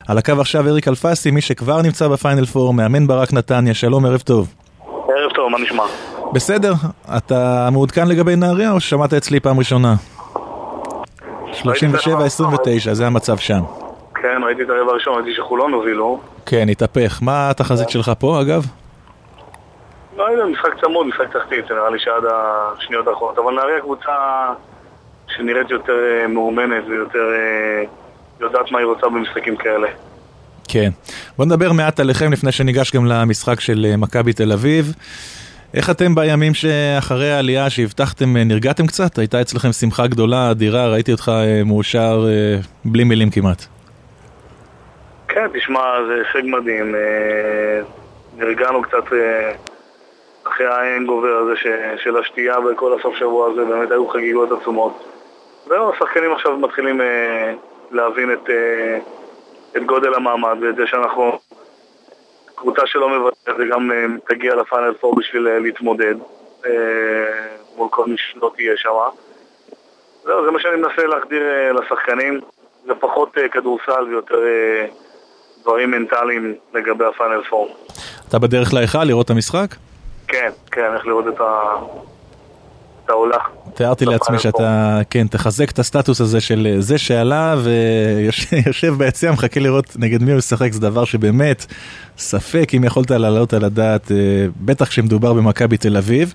על הקו עכשיו אריק אלפסי, מי שכבר נמצא בפיינל פור, מאמן ברק נתניה. שלום, ערב טוב. ערב טוב, מה נשמע? בסדר, אתה מעודכן לגבי נהריה או שמעת אצלי פעם ראשונה? 37-29, זה המצב שם. כן, ראיתי את הרבע הראשון, ראיתי שחולון הובילו. כן, התהפך. מה התחזית שלך פה, אגב? לא יודע, משחק צמוד, משחק תחתית, זה נראה לי שעד השניות האחרונות. אבל נהריה קבוצה שנראית יותר מאומנת ויותר יודעת מה היא רוצה במשחקים כאלה. כן. בוא נדבר מעט עליכם לפני שניגש גם למשחק של מכבי תל אביב. איך אתם בימים שאחרי העלייה שהבטחתם, נרגעתם קצת? הייתה אצלכם שמחה גדולה, אדירה, ראיתי אותך מאושר בלי מילים כמעט. כן, תשמע, זה הישג מדהים. נרגענו קצת אחרי האנגובר הזה של השתייה וכל הסוף שבוע הזה, באמת היו חגיגות עצומות. זהו, השחקנים עכשיו מתחילים להבין את גודל המעמד ואת זה שאנחנו קבוצה שלא מבטאת וגם תגיע לפיינל פור בשביל להתמודד מול כל מי שלא תהיה שם. זהו, זה מה שאני מנסה להחדיר לשחקנים, זה פחות כדורסל ויותר דברים מנטליים לגבי הפיינל פור. אתה בדרך להיכל לראות את המשחק? כן, איך לראות את העולה. תיארתי לעצמי שאתה, כן, תחזק את הסטטוס הזה של זה שעלה ויושב ביציע, מחכה לראות נגד מי הוא משחק. זה דבר שבאמת ספק אם יכולת לעלות על הדעת, בטח כשמדובר במכבי תל אביב.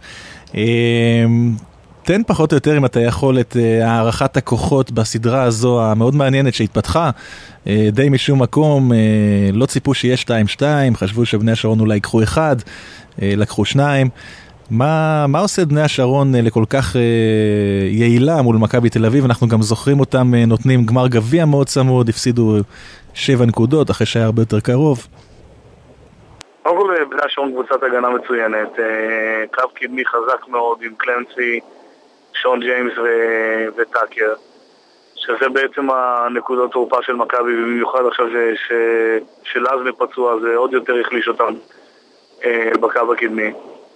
תן פחות או יותר אם אתה יכול את הערכת הכוחות בסדרה הזו המאוד מעניינת שהתפתחה די משום מקום. לא ציפו שיהיה 2-2, חשבו שבני השרון אולי יקחו 1, לקחו 2. מה עושה בני השרון לכל כך יעילה מול מכבי תל אביב? אנחנו גם זוכרים אותם נותנים גמר גביע מאוד צמוד, הפסידו 7 נקודות אחרי שהיה הרבה יותר קרוב. בני השרון קבוצת הגנה מצוינת, קו קדמי חזק מאוד עם קלנסי, שון ג'יימס וטאקר, שזה בעצם הנקודות תורפה של מכבי, ובמיוחד עכשיו שלזמה פצוע, זה עוד יותר החליש אותם בקו הקדמי.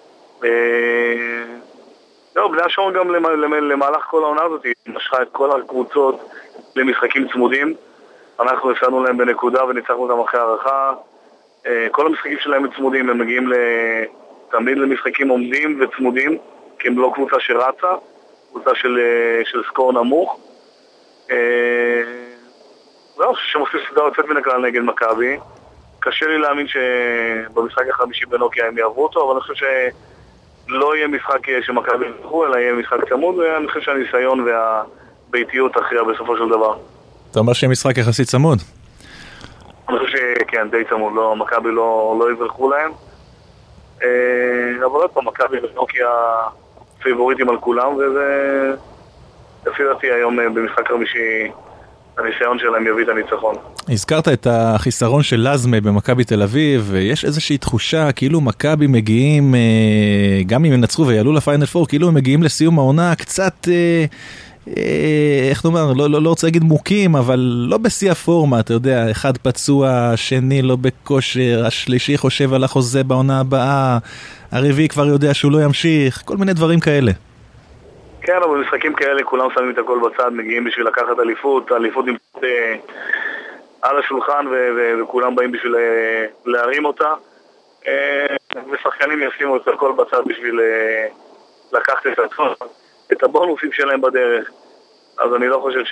בני השרון גם למהלך כל העונה הזאת משכה את כל הקבוצות למשחקים צמודים. אנחנו הפסדנו להם בנקודה וניצחנו אותם אחרי הערכה. כל המשחקים שלהם צמודים, הם מגיעים תמיד למשחקים עומדים וצמודים, כי הם לא קבוצה שרצה, קבוצה של סקור נמוך. זהו, שהם עושים סדרה יוצאת מן הכלל נגד מכבי. קשה לי להאמין שבמשחק החמישי בנוקיה הם יעברו אותו, אבל אני חושב שלא יהיה משחק שמכבי ילכו, אלא יהיה משחק צמוד, ואני חושב שהניסיון והביתיות תכריע בסופו של דבר. אתה אומר שיהיה משחק יחסית צמוד? אני חושב שכן, די צמוד, מכבי לא יברחו להם. אבל עוד פעם, מכבי ונוקיה פיבוריטים על כולם, וזה לפי דעתי היום במשחק חמישי הניסיון שלהם יביא את הניצחון. הזכרת את החיסרון של לזמה במכבי תל אביב, ויש איזושהי תחושה כאילו מכבי מגיעים, גם אם הם נצחו ויעלו לפיינל פור, כאילו הם מגיעים לסיום העונה קצת, איך נאמר, לא רוצה להגיד מוקים, אבל לא בשיא הפורמה, אתה יודע, אחד פצוע, שני לא בכושר, השלישי חושב על החוזה בעונה הבאה, הרביעי כבר יודע שהוא לא ימשיך, כל מיני דברים כאלה. כן, אבל במשחקים כאלה כולם שמים את הכל בצד, מגיעים בשביל לקחת אליפות נמצאת על השולחן וכולם באים בשביל להרים אותה, ושחקנים ישימו את הכל בצד בשביל לקחת את הבונוסים שלהם בדרך. אז אני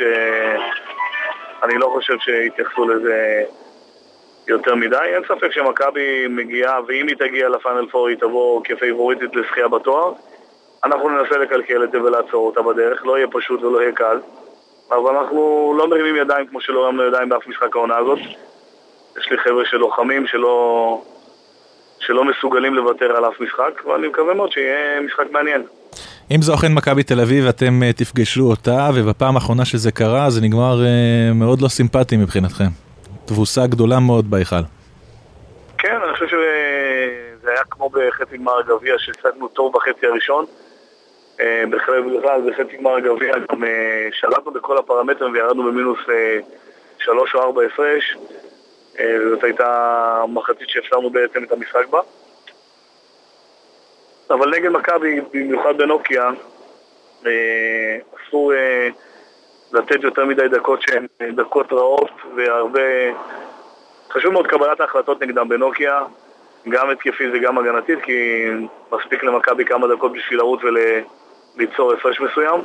לא חושב שיתייחסו לזה יותר מדי. אין ספק שמכבי מגיעה, ואם היא תגיע לפיינל פור היא תבוא כפייבוריטית לזכייה בתואר. אנחנו ננסה לקלקל את זה ולעצור אותה בדרך, לא יהיה פשוט ולא יהיה קל, אבל אנחנו לא מרימים ידיים כמו שלא רמנו ידיים באף משחק העונה הזאת. יש לי חבר'ה של לוחמים שלא מסוגלים לוותר על אף משחק, ואני מקווה מאוד שיהיה משחק מעניין. אם זו אכן מכבי תל אביב, אתם תפגשו אותה, ובפעם האחרונה שזה קרה, זה נגמר מאוד לא סימפטי מבחינתכם. תבוסה גדולה מאוד בהיכל. כן, אני חושב שזה היה כמו בחצי גמר הגביע, שהפסדנו טוב בחצי הראשון. בכלל בחצי גמר הגביע גם שלטנו בכל הפרמטרים וירדנו במינוס 3 או 4 הפרש. זאת הייתה מחצית שהפסרנו בעצם את המשחק בה. אבל נגד מכבי, במיוחד בנוקיה, אסור לתת יותר מדי דקות שהן דקות רעות, והרבה חשוב מאוד קבלת ההחלטות נגדם בנוקיה, גם התקפית וגם הגנתית, כי מספיק למכבי כמה דקות בשביל לרוץ וליצור הפרש מסוים.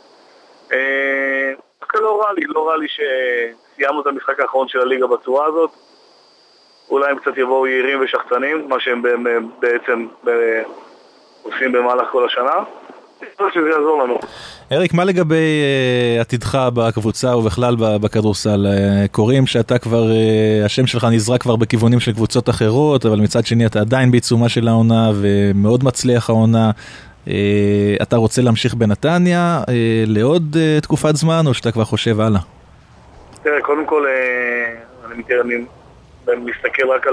לא רע לי שסיימנו את המשחק האחרון של הליגה בצורה הזאת. אולי הם קצת יבואו יעירים ושחצנים, מה שהם בעצם עושים במהלך כל השנה. שזה יעזור לנו. אריק, מה לגבי עתידך בקבוצה ובכלל בכדורסל? קוראים שאתה כבר, השם שלך נזרק כבר בכיוונים של קבוצות אחרות, אבל מצד שני אתה עדיין בעיצומה של העונה ומאוד מצליח העונה. אתה רוצה להמשיך בנתניה לעוד תקופת זמן, או שאתה כבר חושב הלאה? תראה, קודם כל אני מסתכל רק על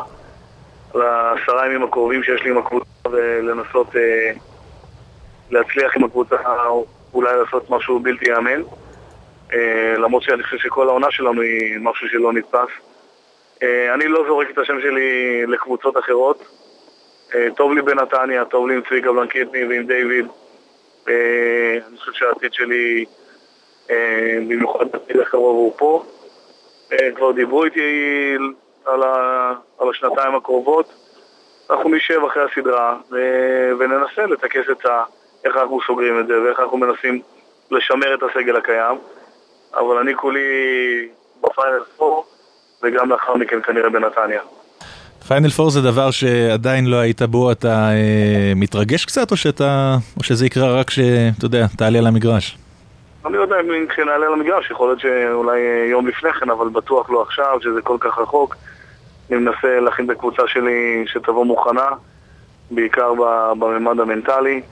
10 ימים הקרובים שיש לי עם הקבוצה ולנסות להצליח עם הקבוצה, אולי לעשות משהו בלתי יאמן, למרות שאני חושב שכל העונה שלנו היא משהו שלא נתפס. אני לא זורק את השם שלי לקבוצות אחרות. טוב לי בנתניה, טוב לי עם צביקה בלנקטני ועם דיוויד. אני חושב שהעתיד שלי במיוחד בעתיד הקרוב הוא פה. כבר דיברו איתי על השנתיים הקרובות. אנחנו נשב אחרי הסדרה וננסה לתקס את איך אנחנו סוגרים את זה ואיך אנחנו מנסים לשמר את הסגל הקיים. אבל אני כולי בפיינל פור וגם לאחר מכן כנראה בנתניה. פיינל פור זה דבר שעדיין לא היית בו, אתה מתרגש קצת או שזה יקרה רק שאתה יודע, תעלה למגרש? אני לא יודע אם כשנעלה למגרש, יכול להיות שאולי יום לפני כן, אבל בטוח לא עכשיו, שזה כל כך רחוק. אני מנסה להכין את הקבוצה שלי שתבוא מוכנה, בעיקר בממד המנטלי.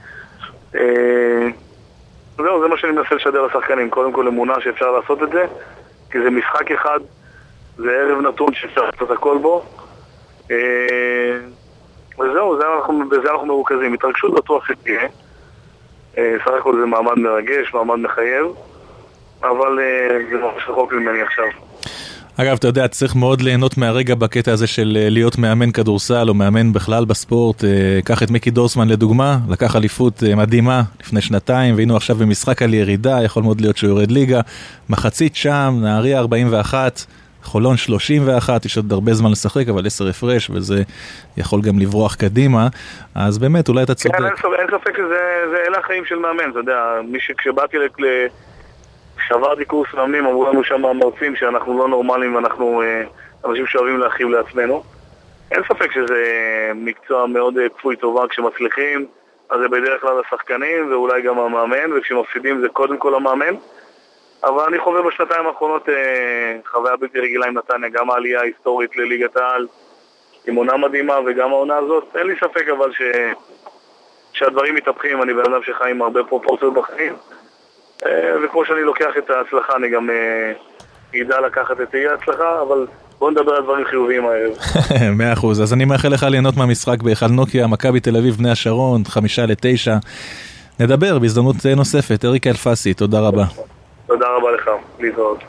זהו, זה מה שאני מנסה לשדר לשחקנים. קודם כל אמונה שאפשר לעשות את זה, כי זה משחק אחד, זה ערב נתון שאפשר לעשות הכל בו. וזהו, בזה אנחנו מרוכזים. התרגשות בטוח שתהיה. סך הכל זה מעמד מרגש, מעמד מחייב, אבל זה ממש רחוק ממני עכשיו. אגב, אתה יודע, צריך מאוד ליהנות מהרגע בקטע הזה של להיות מאמן כדורסל או מאמן בכלל בספורט. קח את מיקי דורסמן לדוגמה, לקח אליפות מדהימה לפני שנתיים, והיינו עכשיו במשחק על ירידה, יכול מאוד להיות שהוא יורד ליגה. מחצית שם, נהריה 41, חולון 31, יש עוד הרבה זמן לשחק, אבל 10 הפרש, וזה יכול גם לברוח קדימה. אז באמת, אולי אתה צודק. כן, אין ספק שזה אלה החיים של מאמן, אתה יודע, כשבאתי כשעברתי קורס מאמנים, אמרו לנו שם המרצים שאנחנו לא נורמליים, ואנחנו אנשים שאוהבים להכיב לעצמנו. אין ספק שזה מקצוע מאוד כפוי טובה כשמצליחים, אז זה בדרך כלל השחקנים, ואולי גם המאמן, וכשמפסידים זה קודם כל המאמן. אבל אני חווה בשנתיים האחרונות חוויה בלתי רגילה עם נתניה, גם העלייה ההיסטורית לליגת העל, עם עונה מדהימה וגם העונה הזאת. אין לי ספק אבל שהדברים מתהפכים, אני בן אדם שחי עם הרבה פרופורציות בחיים, וכמו שאני לוקח את ההצלחה, אני גם ידע לקחת את ההצלחה, אבל בואו נדבר על דברים חיוביים הערב. 100%, אז אני מאחל לך ליהנות מהמשחק בהיכל נוקיה, מכבי תל אביב בני השרון, 5-9. נדבר בהזדמנות נוספת. אריק אלפסי, תודה רבה. תודה רבה לך, להתראות.